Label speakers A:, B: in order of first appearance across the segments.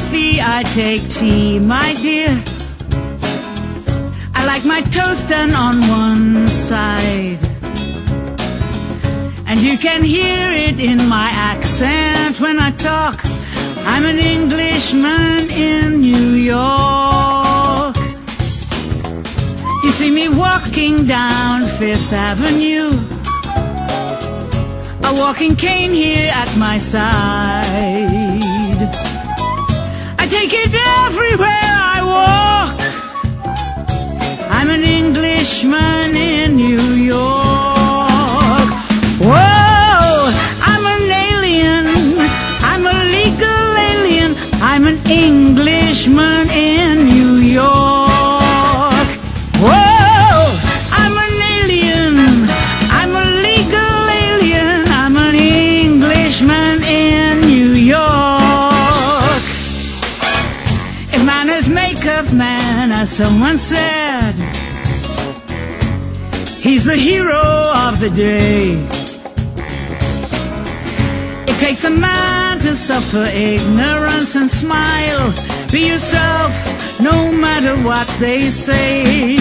A: coffee, I take tea, my dear. I like my toast done on one side, and you can hear it in my accent when I talk. I'm an Englishman in New York. You see me walking down Fifth Avenue, a walking cane here at my side. I take it everywhere I walk. I'm an Englishman in New York. Whoa, I'm an alien, I'm a legal alien, I'm an Englishman in New York. Whoa, I'm an alien, I'm a legal alien, I'm an Englishman in New York. If manners maketh man, as someone said, he's the hero of the day. It takes a man to suffer ignorance and smile. Be yourself, no matter what they say.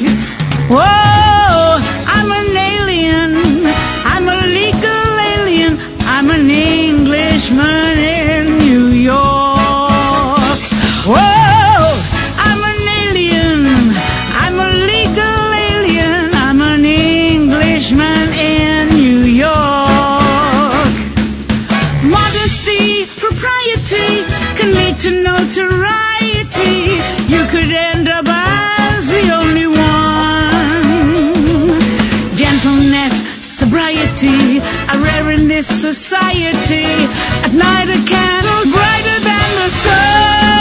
A: Whoa, I'm an alien, I'm a legal alien, I'm an Englishman in New York. Whoa, I'm an alien, I'm a legal alien, I'm an Englishman in New York. Modesty, propriety can lead to notoriety. You could end up as the only one. Gentleness, sobriety are rare in this society. At night a candle brighter than the sun.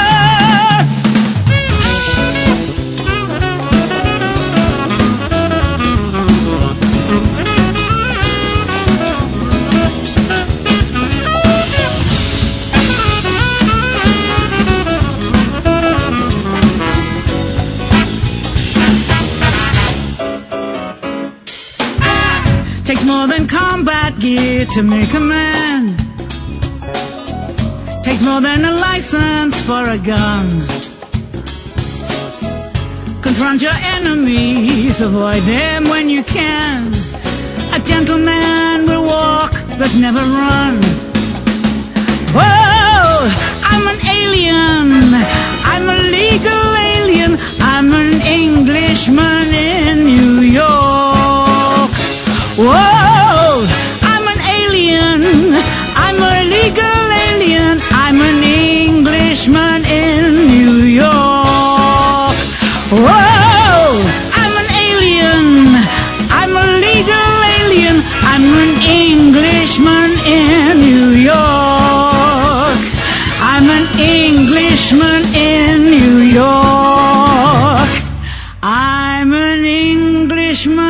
A: Takes more than combat gear to make a man. Takes more than a license for a gun. Confront your enemies, avoid them when you can. A gentleman will walk but never run. Whoa, I'm an alien, I'm a legal alien, I'm an Englishman in New York. Whoa, I'm an alien, I'm a legal alien, I'm an Englishman in New York. Whoa, I'm an alien, I'm a legal alien, I'm an Englishman in New York. I'm an Englishman in New York. I'm an Englishman